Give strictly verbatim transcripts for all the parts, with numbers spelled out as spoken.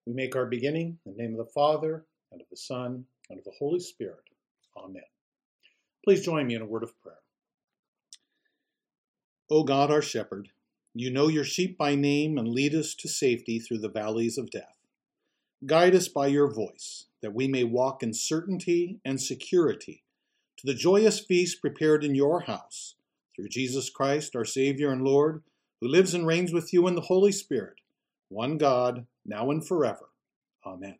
We make our beginning in the name of the Father, and of the Son, and of the Holy Spirit. Amen. Please join me in a word of prayer. O God, our shepherd, you know your sheep by name and lead us to safety through the valleys of death. Guide us by your voice, that we may walk in certainty and security to the joyous feast prepared in your house, through Jesus Christ, our Savior and Lord, who lives and reigns with you in the Holy Spirit, one God, now and forever. Amen.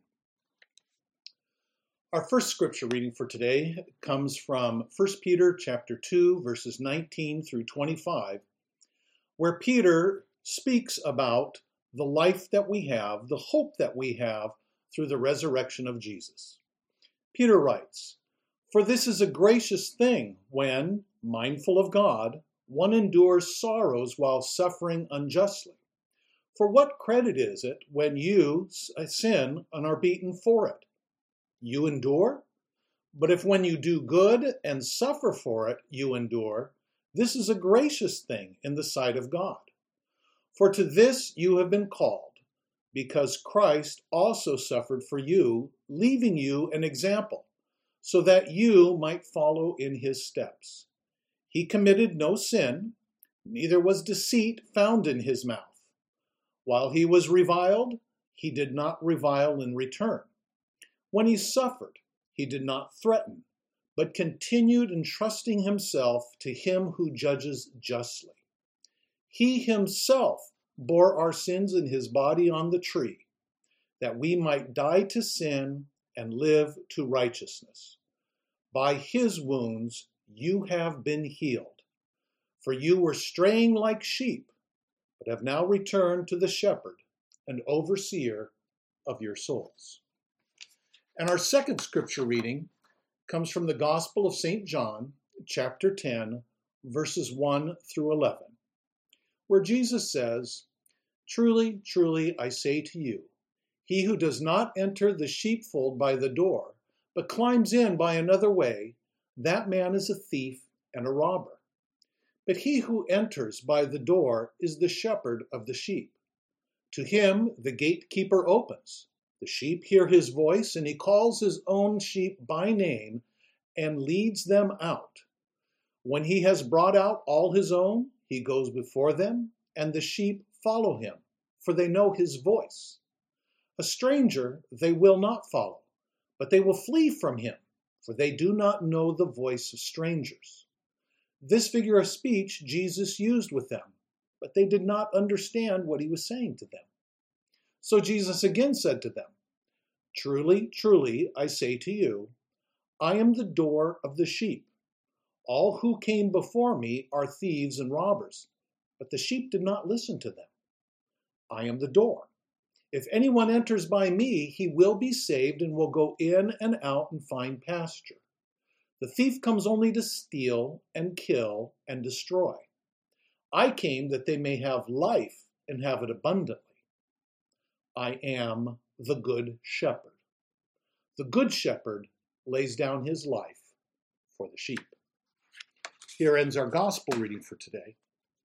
Our first scripture reading for today comes from First Peter chapter two, verses nineteen through twenty-five, where Peter speaks about the life that we have, the hope that we have through the resurrection of Jesus. Peter writes, "For this is a gracious thing when, mindful of God, one endures sorrows while suffering unjustly. For what credit is it when you sin and are beaten for it? You endure? But if when you do good and suffer for it, you endure, this is a gracious thing in the sight of God. For to this you have been called, because Christ also suffered for you, leaving you an example, so that you might follow in his steps. He committed no sin, neither was deceit found in his mouth. While he was reviled, he did not revile in return. When he suffered, he did not threaten, but continued entrusting himself to him who judges justly. He himself bore our sins in his body on the tree, that we might die to sin and live to righteousness. By his wounds you have been healed, for you were straying like sheep, but have now returned to the shepherd and overseer of your souls." And our second scripture reading comes from the Gospel of Saint John, chapter ten, verses one through eleven, where Jesus says, "Truly, truly, I say to you, he who does not enter the sheepfold by the door, but climbs in by another way, that man is a thief and a robber. But he who enters by the door is the shepherd of the sheep. To him the gatekeeper opens. The sheep hear his voice, and he calls his own sheep by name and leads them out. When he has brought out all his own, he goes before them, and the sheep follow him, for they know his voice. A stranger they will not follow, but they will flee from him, for they do not know the voice of strangers." This figure of speech Jesus used with them, but they did not understand what he was saying to them. So Jesus again said to them, "Truly, truly, I say to you, I am the door of the sheep. All who came before me are thieves and robbers, but the sheep did not listen to them. I am the door. If anyone enters by me, he will be saved and will go in and out and find pasture. The thief comes only to steal and kill and destroy. I came that they may have life and have it abundantly. I am the good shepherd. The good shepherd lays down his life for the sheep." Here ends our gospel reading for today.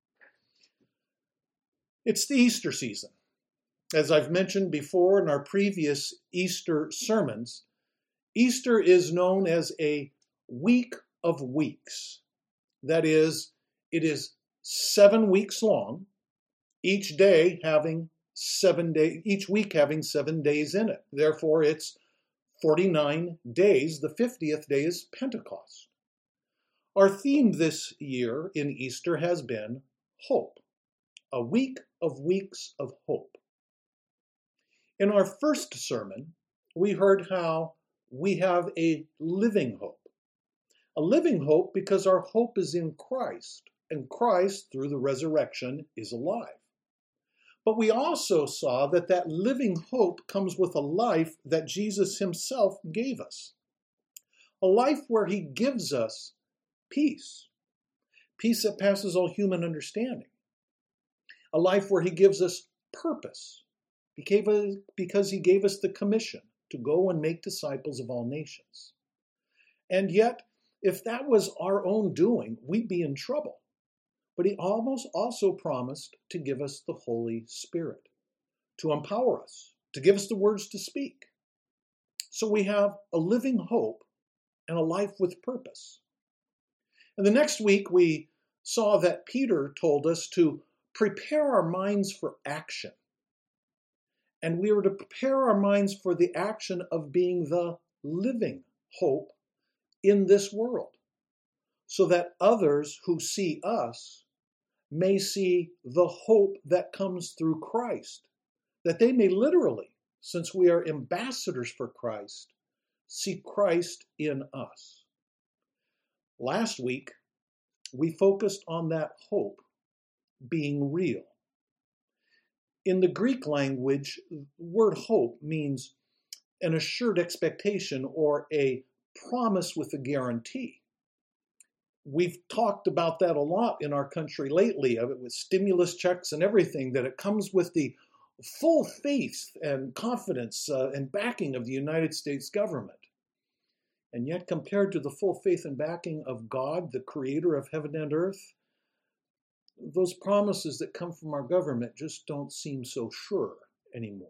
It's the Easter season. As I've mentioned before in our previous Easter sermons, Easter is known as a week of weeks. That is, it is seven weeks long, each day having seven days, each week having seven days in it. Therefore, it's forty-nine days. The fiftieth day is Pentecost. Our theme this year in Easter has been hope, a week of weeks of hope. In our first sermon, we heard how we have a living hope. A living hope because our hope is in Christ, and Christ, through the resurrection, is alive. But we also saw that that living hope comes with a life that Jesus himself gave us. A life where he gives us peace, peace that passes all human understanding. A life where he gives us purpose, because he gave us the commission to go and make disciples of all nations. And yet, if that was our own doing, we'd be in trouble. But he almost also promised to give us the Holy Spirit, to empower us, to give us the words to speak. So we have a living hope and a life with purpose. And the next week we saw that Peter told us to prepare our minds for action. And we were to prepare our minds for the action of being the living hope in this world, so that others who see us may see the hope that comes through Christ, that they may literally, since we are ambassadors for Christ, see Christ in us. Last week, we focused on that hope being real. In the Greek language, the word hope means an assured expectation or a promise with a guarantee. We've talked about that a lot in our country lately, of it with stimulus checks and everything, that it comes with the full faith and confidence uh, and backing of the United States government. And yet, compared to the full faith and backing of God, the creator of heaven and earth, those promises that come from our government just don't seem so sure anymore.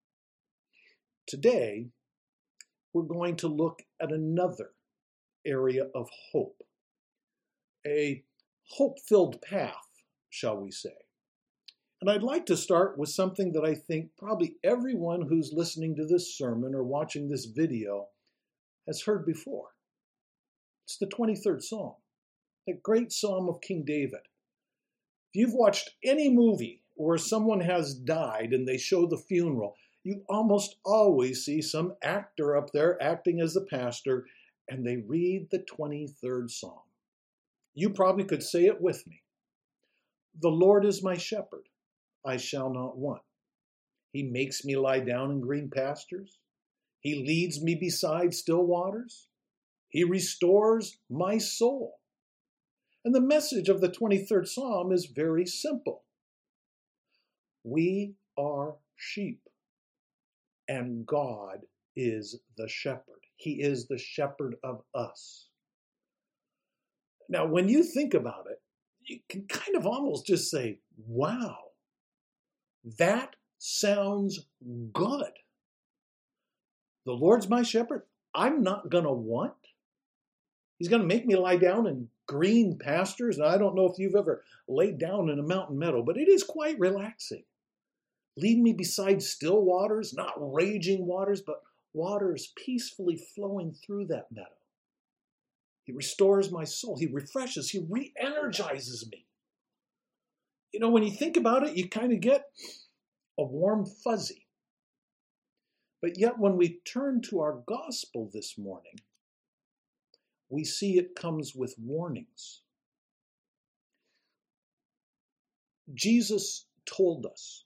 Today, we're going to look at another area of hope, a hope-filled path, shall we say. And I'd like to start with something that I think probably everyone who's listening to this sermon or watching this video has heard before. It's the twenty-third Psalm, that great psalm of King David. If you've watched any movie where someone has died and they show the funeral, you almost always see some actor up there acting as the pastor, and they read the twenty-third Psalm. You probably could say it with me. The Lord is my shepherd, I shall not want. He makes me lie down in green pastures. He leads me beside still waters. He restores my soul. And the message of the twenty-third Psalm is very simple. We are sheep, and God is the shepherd. He is the shepherd of us. Now, when you think about it, you can kind of almost just say, wow, that sounds good. The Lord's my shepherd. I'm not going to want. He's going to make me lie down in green pastures. And I don't know if you've ever laid down in a mountain meadow, but it is quite relaxing. Lead me beside still waters, not raging waters, but waters peacefully flowing through that meadow. He restores my soul. He refreshes. He re-energizes me. You know, when you think about it, you kind of get a warm fuzzy. But yet when we turn to our gospel this morning, we see it comes with warnings. Jesus told us,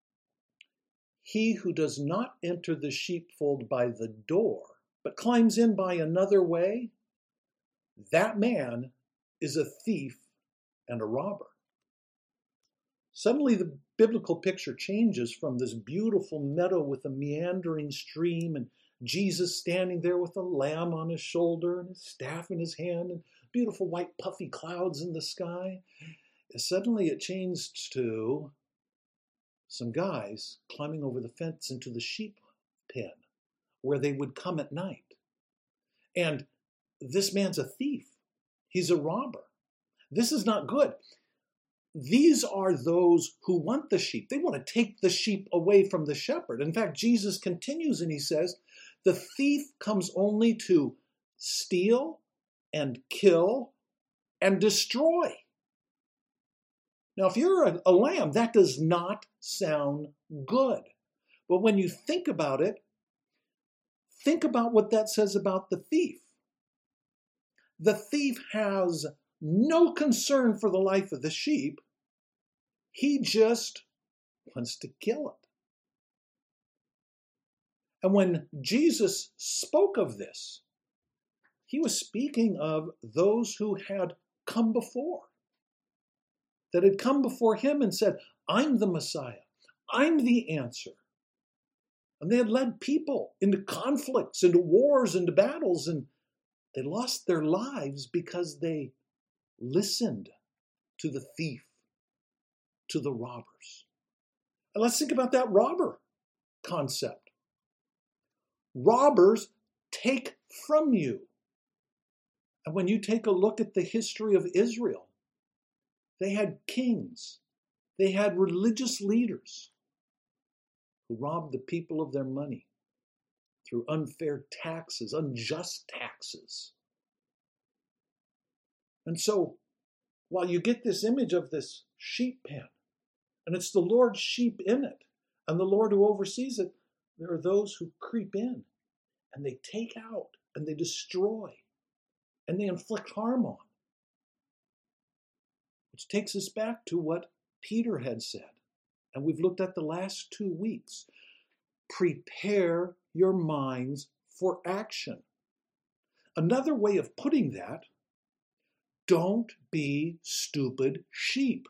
he who does not enter the sheepfold by the door, but climbs in by another way, that man is a thief and a robber. Suddenly the biblical picture changes from this beautiful meadow with a meandering stream and Jesus standing there with a lamb on his shoulder and his staff in his hand and beautiful white puffy clouds in the sky. Suddenly it changed to some guys climbing over the fence into the sheep pen where they would come at night. And this man's a thief. He's a robber. This is not good. These are those who want the sheep. They want to take the sheep away from the shepherd. In fact, Jesus continues and he says, the thief comes only to steal and kill and destroy. Now, if you're a, a lamb, that does not sound good. But when you think about it, think about what that says about the thief. The thief has no concern for the life of the sheep. He just wants to kill it. And when Jesus spoke of this, he was speaking of those who had come before, that had come before him and said, I'm the Messiah. I'm the answer. And they had led people into conflicts, into wars, into battles, and they lost their lives because they listened to the thief, to the robbers. And let's think about that robber. concept. Robbers take from you. And when you take a look at the history of Israel, they had kings, they had religious leaders who robbed the people of their money through unfair taxes, unjust taxes. And so, while you get this image of this sheep pen, and it's the Lord's sheep in it, and the Lord who oversees it, there are those who creep in, and they take out, and they destroy, and they inflict harm on. Which takes us back to what Peter had said, and we've looked at the last two weeks. Prepare your minds for action. Another way of putting that, don't be stupid sheep.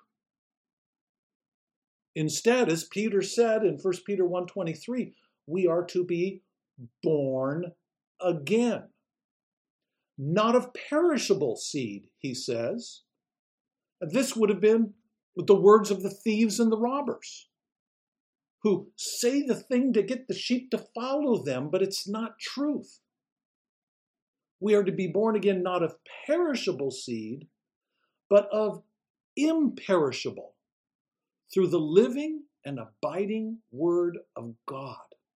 Instead, as Peter said in First Peter one twenty-three, we are to be born again. Not of perishable seed, he says. This would have been the words of the thieves and the robbers, who say the thing to get the sheep to follow them, but it's not truth. We are to be born again not of perishable seed, but of imperishable, through the living and abiding Word of God.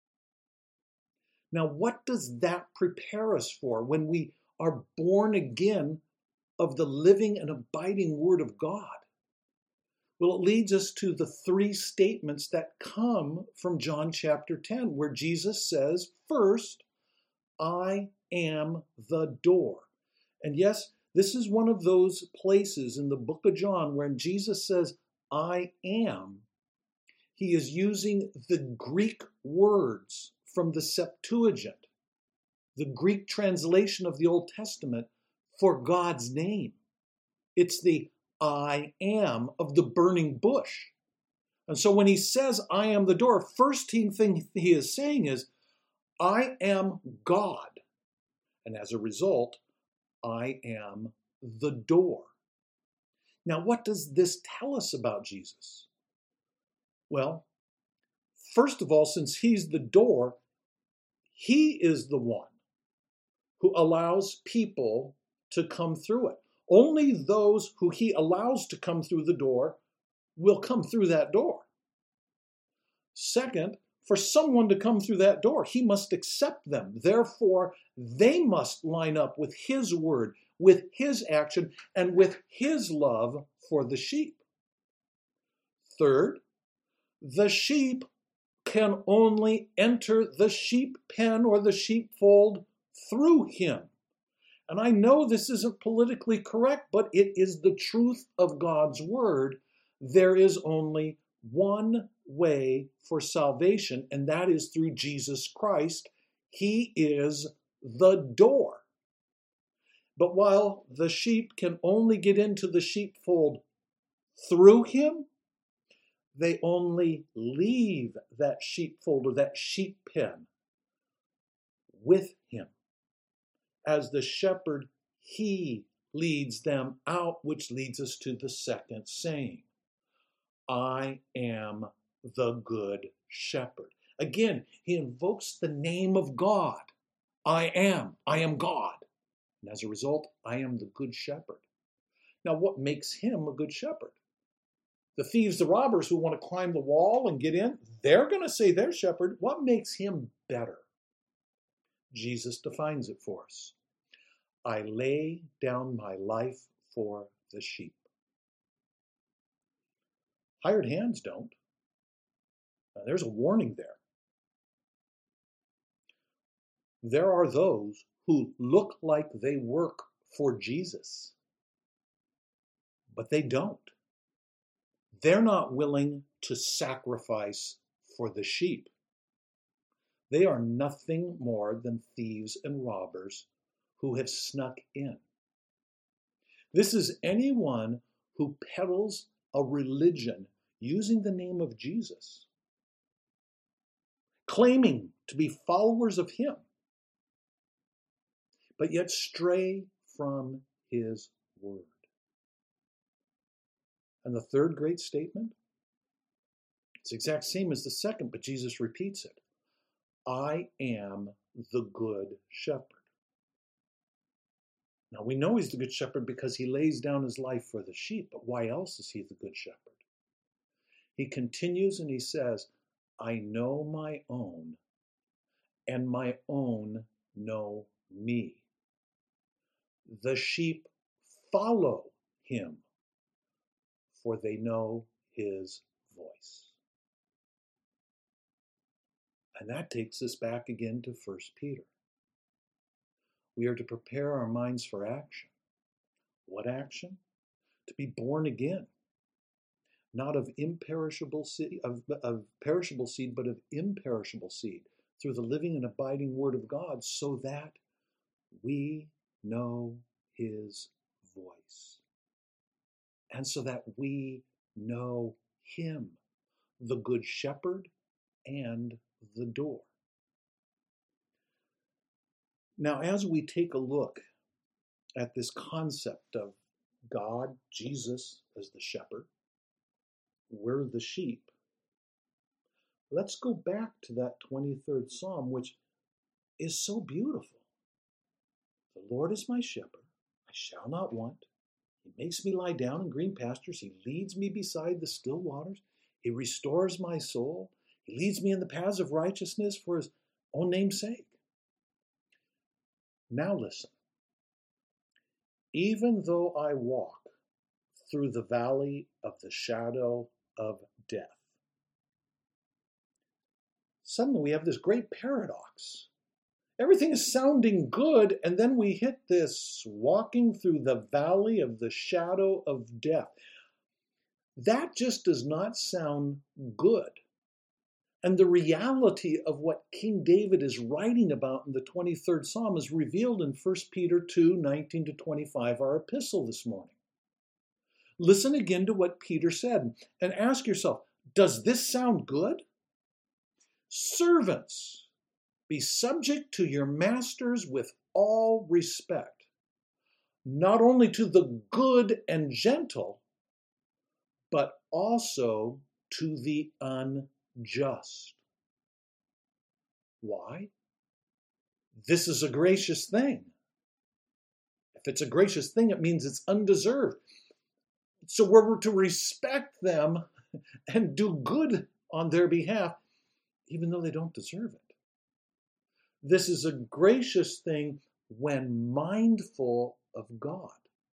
Now, what does that prepare us for when we are born again of the living and abiding Word of God? Well, it leads us to the three statements that come from John chapter ten, where Jesus says, first, I am the door. And yes, this is one of those places in the book of John where Jesus says, I am. He is using the Greek words from the Septuagint, the Greek translation of the Old Testament, for God's name. It's the I am of the burning bush. And so when he says, I am the door, first thing he is saying is, I am God. And as a result, I am the door. Now, what does this tell us about Jesus? Well, first of all, since he's the door, he is the one who allows people to come through it. Only those who he allows to come through the door will come through that door. Second, for someone to come through that door, he must accept them. Therefore, they must line up with his word, with his action, and with his love for the sheep. Third, the sheep can only enter the sheep pen or the sheepfold through him. And I know this isn't politically correct, but it is the truth of God's word. There is only one way for salvation, and that is through Jesus Christ. He is the door. But while the sheep can only get into the sheepfold through him, they only leave that sheepfold or that sheep pen with him. As the shepherd, he leads them out, which leads us to the second saying, I am the good shepherd. Again, he invokes the name of God. I am. I am God. And as a result, I am the good shepherd. Now, what makes him a good shepherd? The thieves, the robbers who want to climb the wall and get in, they're going to say they're shepherd. What makes him better? Jesus defines it for us. I lay down my life for the sheep. Hired hands don't. Now, there's a warning there. There are those who look like they work for Jesus, but they don't. They're not willing to sacrifice for the sheep. They are nothing more than thieves and robbers who have snuck in. This is anyone who peddles a religion using the name of Jesus, claiming to be followers of him, but yet stray from his word. And the third great statement, it's the exact same as the second, but Jesus repeats it. I am the good shepherd. Now we know he's the good shepherd because he lays down his life for the sheep, but why else is he the good shepherd? He continues and he says, I know my own, and my own know me. The sheep follow him, for they know his voice. And that takes us back again to First Peter. We are to prepare our minds for action. What action? To be born again, not of imperishable seed, of, of perishable seed, but of imperishable seed, through the living and abiding word of God, so that we know his voice. And so that we know him, the good shepherd and the door. Now, as we take a look at this concept of God, Jesus as the shepherd, we're the sheep, let's go back to that twenty-third Psalm, which is so beautiful. The Lord is my shepherd, I shall not want. He makes me lie down in green pastures. He leads me beside the still waters. He restores my soul. He leads me in the paths of righteousness for his own name's sake. Now listen. Even though I walk through the valley of the shadow of death. Suddenly we have this great paradox. Everything is sounding good, and then we hit this walking through the valley of the shadow of death. That just does not sound good. And the reality of what King David is writing about in the twenty-third Psalm is revealed in First Peter two, nineteen to twenty-five, our epistle this morning. Listen again to what Peter said and ask yourself, does this sound good? Servants, be subject to your masters with all respect, not only to the good and gentle, but also to the unjust. Why? This is a gracious thing. If it's a gracious thing, it means it's undeserved. So we're to respect them and do good on their behalf, even though they don't deserve it. This is a gracious thing when mindful of God.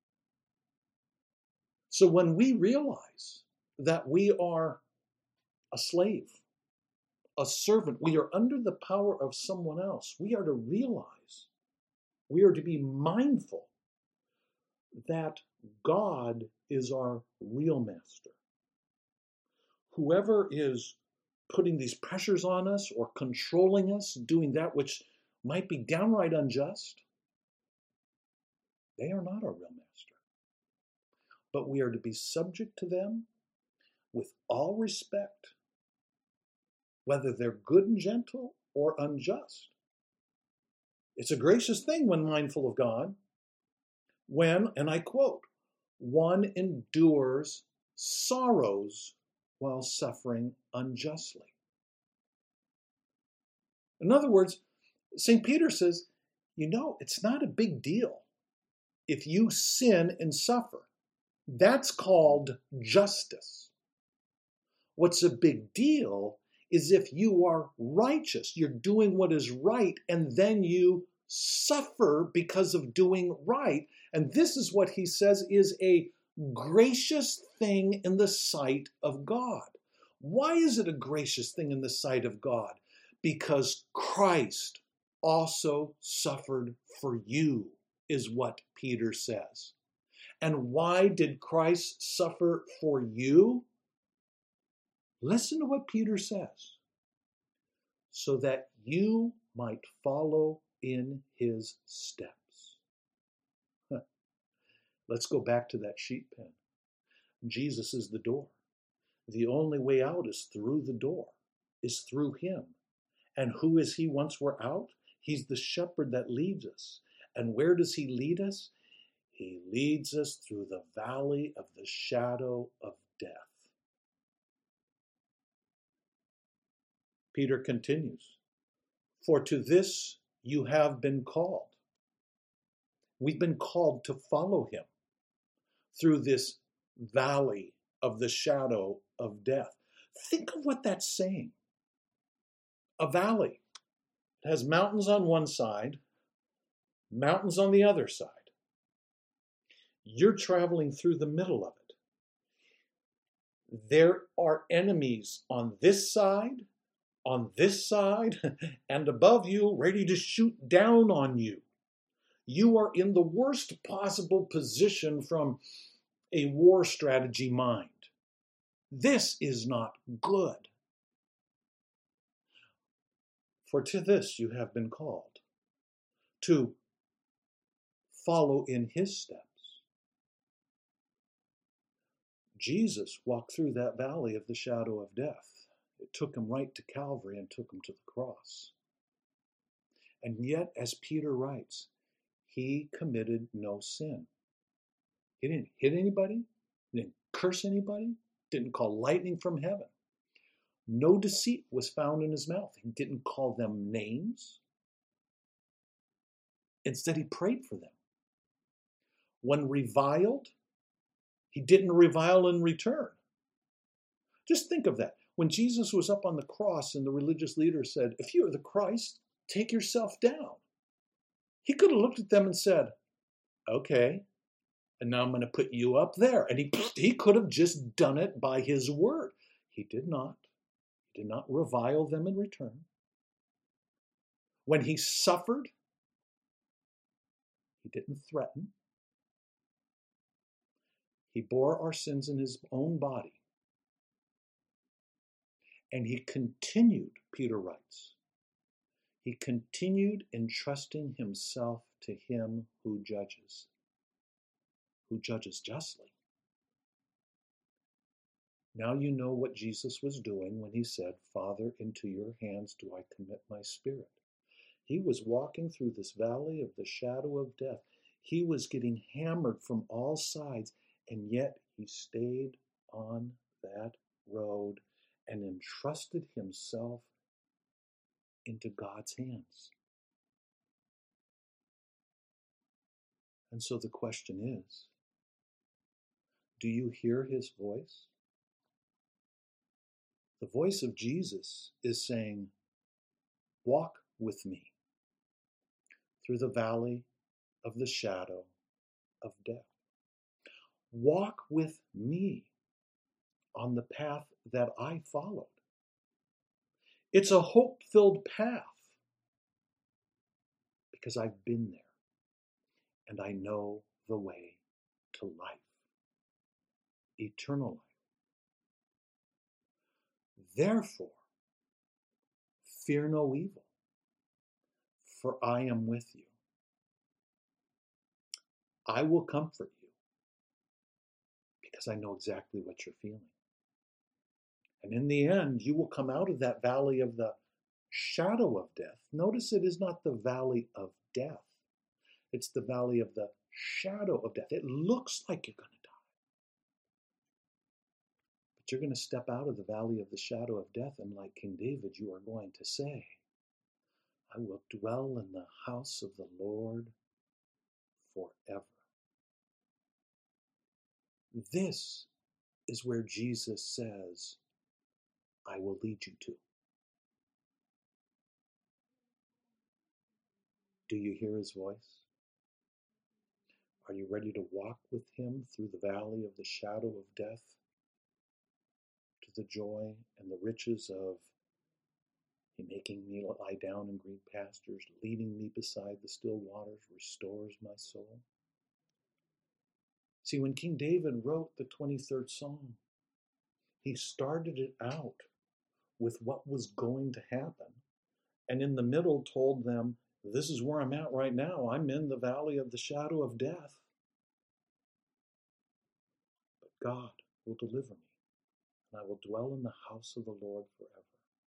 So when we realize that we are a slave, a servant, we are under the power of someone else, we are to realize, we are to be mindful that God is our real master. Whoever is putting these pressures on us or controlling us, doing that which might be downright unjust, they are not our real master. But we are to be subject to them with all respect, whether they're good and gentle or unjust. It's a gracious thing when mindful of God, when, and I quote, one endures sorrows while suffering unjustly. In other words, Saint Peter says, you know, it's not a big deal if you sin and suffer. That's called justice. What's a big deal is if you are righteous, you're doing what is right, and then you suffer because of doing right. And this is what he says is a gracious thing in the sight of God. Why is it a gracious thing in the sight of God? Because Christ also suffered for you, is what Peter says. And why did Christ suffer for you? Listen to what Peter says. So that you might follow in his steps. Huh. Let's go back to that sheep pen. Jesus is the door. The only way out is through the door, is through him. And who is he once we're out? He's the shepherd that leads us. And where does he lead us? He leads us through the valley of the shadow of death. Peter continues, For to this you have been called. We've been called to follow him through this valley of the shadow of death. Think of what that's saying. A valley. It has mountains on one side, mountains on the other side. You're traveling through the middle of it. There are enemies on this side, on this side, and above you, ready to shoot down on you. You are in the worst possible position from a war strategy mind. This is not good. For to this you have been called, to follow in his steps. Jesus walked through that valley of the shadow of death. It took him right to Calvary and took him to the cross. And yet, as Peter writes, he committed no sin. He didn't hit anybody, didn't curse anybody, didn't call lightning from heaven. No deceit was found in his mouth. He didn't call them names. Instead, he prayed for them. When reviled, he didn't revile in return. Just think of that. When Jesus was up on the cross and the religious leaders said, if you are the Christ, take yourself down. He could have looked at them and said, okay, and now I'm going to put you up there. And he, he could have just done it by his word. He did not. He did not revile them in return. When he suffered, he didn't threaten. He bore our sins in his own body. And he continued, Peter writes, he continued entrusting himself to him who judges, who judges justly. Now you know what Jesus was doing when he said, Father, into your hands do I commit my spirit. He was walking through this valley of the shadow of death. He was getting hammered from all sides, and yet he stayed on that road and entrusted himself into God's hands. And so the question is, do you hear his voice? The voice of Jesus is saying, walk with me through the valley of the shadow of death. Walk with me on the path that I followed. It's a hope-filled path because I've been there and I know the way to life, eternal life. Therefore, fear no evil, for I am with you. I will comfort you because I know exactly what you're feeling. And in the end, you will come out of that valley of the shadow of death. Notice it is not the valley of death. It's the valley of the shadow of death. It looks like you're going to die. But you're going to step out of the valley of the shadow of death, and like King David, you are going to say, I will dwell in the house of the Lord forever. This is where Jesus says, I will lead you to. Do you hear his voice? Are you ready to walk with him through the valley of the shadow of death to the joy and the riches of he making me lie down in green pastures, leading me beside the still waters, restores my soul? See, when King David wrote the twenty-third Psalm, he started it out with what was going to happen, and in the middle told them, this is where I'm at right now. I'm in the valley of the shadow of death. But God will deliver me, and I will dwell in the house of the Lord forever.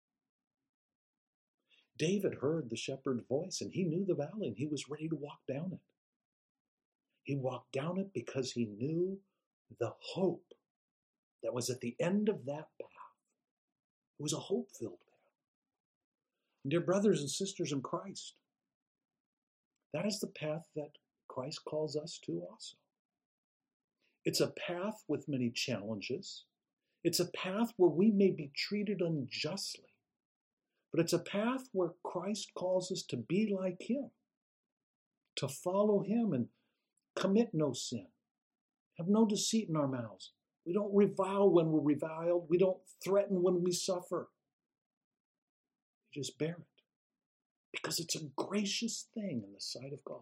David heard the shepherd's voice, and he knew the valley, and he was ready to walk down it. He walked down it because he knew the hope that was at the end of that path. It was a hope-filled path. Dear brothers and sisters in Christ, that is the path that Christ calls us to also. It's a path with many challenges. It's a path where we may be treated unjustly, but it's a path where Christ calls us to be like him, to follow him and commit no sin, have no deceit in our mouths. We don't revile when we're reviled. We don't threaten when we suffer. We just bear it because it's a gracious thing in the sight of God.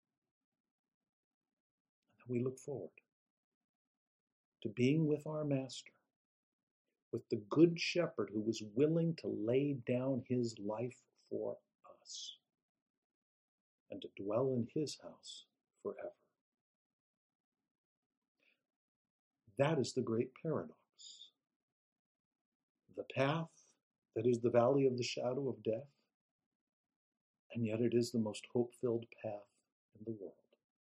And we look forward to being with our Master, with the Good Shepherd who was willing to lay down his life for us and to dwell in his house forever. That is the great paradox. The path that is the valley of the shadow of death, and yet it is the most hope-filled path in the world.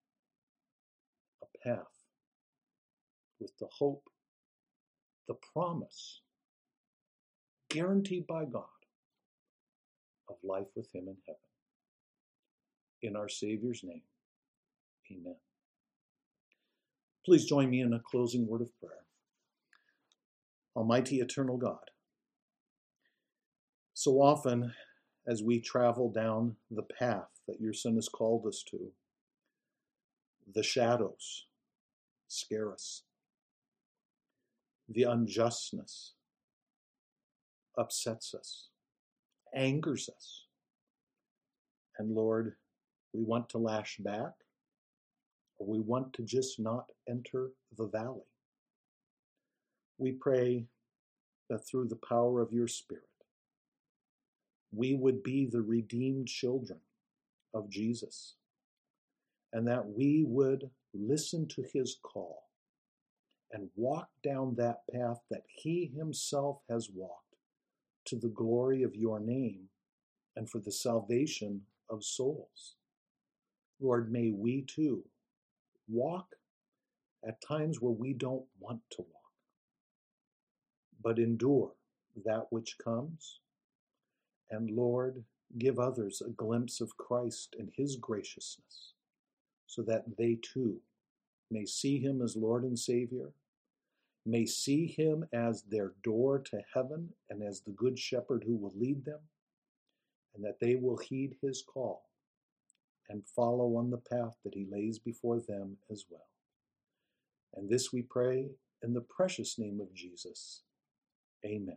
A path with the hope, the promise, guaranteed by God, of life with him in heaven. In our Savior's name, amen. Please join me in a closing word of prayer. Almighty eternal God, so often as we travel down the path that your Son has called us to, the shadows scare us. The unjustness upsets us, angers us. And Lord, we want to lash back, or we want to just not enter the valley. We pray that through the power of your Spirit, we would be the redeemed children of Jesus, and that we would listen to his call and walk down that path that he himself has walked to the glory of your name and for the salvation of souls. Lord, may we too walk at times where we don't want to walk, but endure that which comes. And Lord, give others a glimpse of Christ and his graciousness, so that they too may see him as Lord and Savior, may see him as their door to heaven and as the Good Shepherd who will lead them, and that they will heed his call and follow on the path that he lays before them as well. And this we pray in the precious name of Jesus. Amen.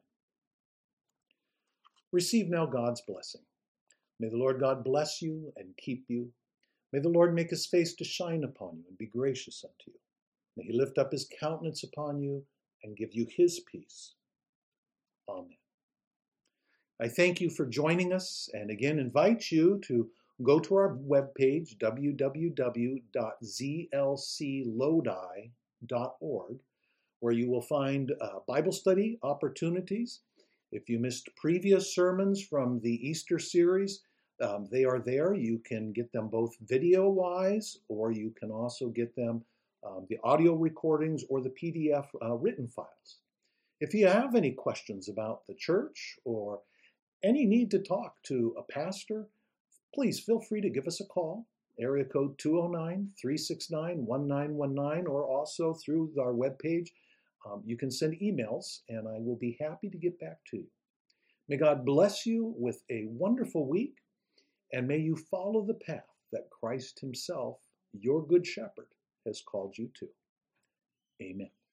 Receive now God's blessing. May the Lord God bless you and keep you. May the Lord make his face to shine upon you and be gracious unto you. May he lift up his countenance upon you and give you his peace. Amen. I thank you for joining us and again invite you to go to our webpage, w w w dot z l c lodi dot org, where you will find uh, Bible study opportunities. If you missed previous sermons from the Easter series, um, they are there. You can get them both video-wise, or you can also get them um, the audio recordings or the P D F uh, written files. If you have any questions about the church or any need to talk to a pastor, please feel free to give us a call, area code two oh nine, three six nine, one nine one nine, or also through our webpage. Um, you can send emails, and I will be happy to get back to you. May God bless you with a wonderful week, and may you follow the path that Christ himself, your Good Shepherd, has called you to. Amen.